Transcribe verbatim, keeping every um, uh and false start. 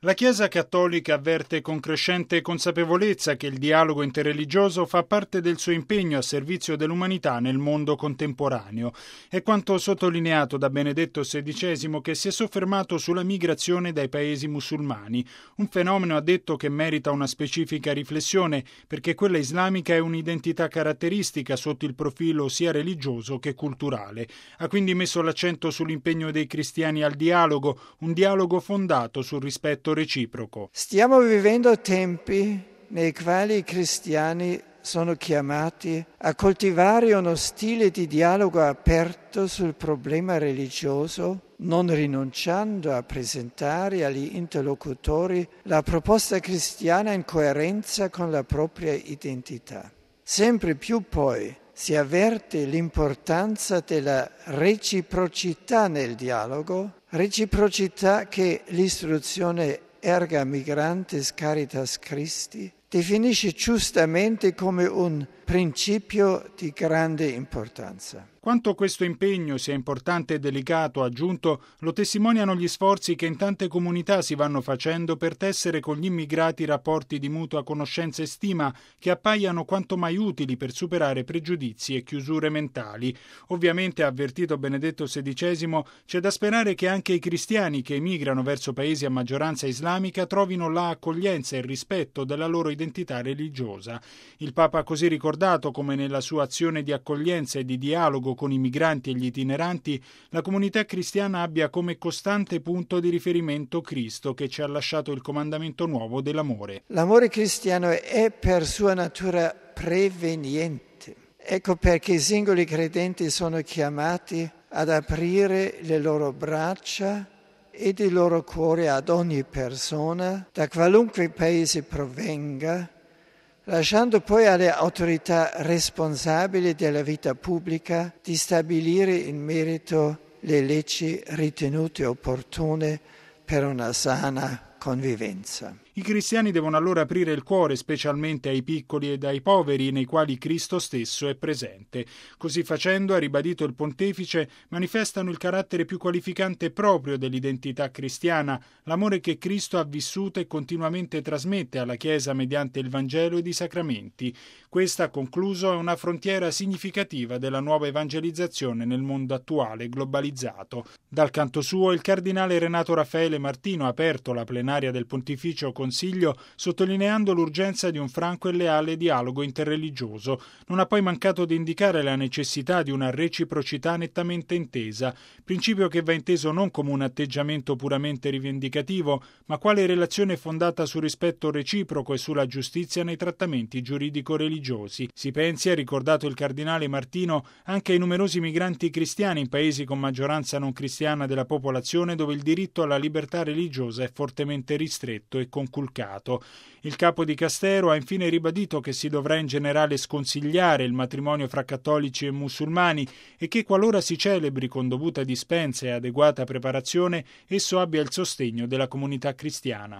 La Chiesa Cattolica avverte con crescente consapevolezza che il dialogo interreligioso fa parte del suo impegno a servizio dell'umanità nel mondo contemporaneo. È quanto sottolineato da Benedetto sedicesimo, che si è soffermato sulla migrazione dai paesi musulmani, un fenomeno, ha detto, che merita una specifica riflessione, perché quella islamica è un'identità caratteristica sotto il profilo sia religioso che culturale. Ha quindi messo l'accento sull'impegno dei cristiani al dialogo, un dialogo fondato sul rispetto reciproco. Stiamo vivendo tempi nei quali i cristiani sono chiamati a coltivare uno stile di dialogo aperto sul problema religioso, non rinunciando a presentare agli interlocutori la proposta cristiana in coerenza con la propria identità. Sempre più poi si avverte l'importanza della reciprocità nel dialogo, reciprocità che l'istruzione Erga Migrantes Caritas Christi definisce giustamente come un principio di grande importanza. Quanto questo impegno sia importante e delicato, aggiunto, lo testimoniano gli sforzi che in tante comunità si vanno facendo per tessere con gli immigrati rapporti di mutua conoscenza e stima che appaiano quanto mai utili per superare pregiudizi e chiusure mentali. Ovviamente, ha avvertito Benedetto sedicesimo, c'è da sperare che anche i cristiani che emigrano verso paesi a maggioranza islamica trovino là accoglienza e rispetto della loro identità religiosa. Il Papa ha così ricordato come nella sua azione di accoglienza e di dialogo con i migranti e gli itineranti, la comunità cristiana abbia come costante punto di riferimento Cristo, che ci ha lasciato il comandamento nuovo dell'amore. L'amore cristiano è per sua natura preveniente. Ecco perché i singoli credenti sono chiamati ad aprire le loro braccia ed il loro cuore ad ogni persona, da qualunque paese provenga, lasciando poi alle autorità responsabili della vita pubblica di stabilire in merito le leggi ritenute opportune per una sana convivenza. I cristiani devono allora aprire il cuore specialmente ai piccoli ed ai poveri nei quali Cristo stesso è presente. Così facendo, ha ribadito il pontefice, manifestano il carattere più qualificante proprio dell'identità cristiana, l'amore che Cristo ha vissuto e continuamente trasmette alla Chiesa mediante il Vangelo ed i sacramenti. Questa, ha concluso, è una frontiera significativa della nuova evangelizzazione nel mondo attuale globalizzato. Dal canto suo, il cardinale Renato Raffaele Martino ha aperto la plenaria del Pontificio Consiglio, sottolineando l'urgenza di un franco e leale dialogo interreligioso. Non ha poi mancato di indicare la necessità di una reciprocità nettamente intesa, principio che va inteso non come un atteggiamento puramente rivendicativo, ma quale relazione fondata sul rispetto reciproco e sulla giustizia nei trattamenti giuridico-religiosi. Si pensi, ha ricordato il cardinale Martino, anche ai numerosi migranti cristiani in paesi con maggioranza non cristiana della popolazione, dove il diritto alla libertà religiosa è fortemente ristretto e conculcato. Il capo di Castero ha infine ribadito che si dovrà in generale sconsigliare il matrimonio fra cattolici e musulmani e che qualora si celebri con dovuta dispensa e adeguata preparazione, esso abbia il sostegno della comunità cristiana.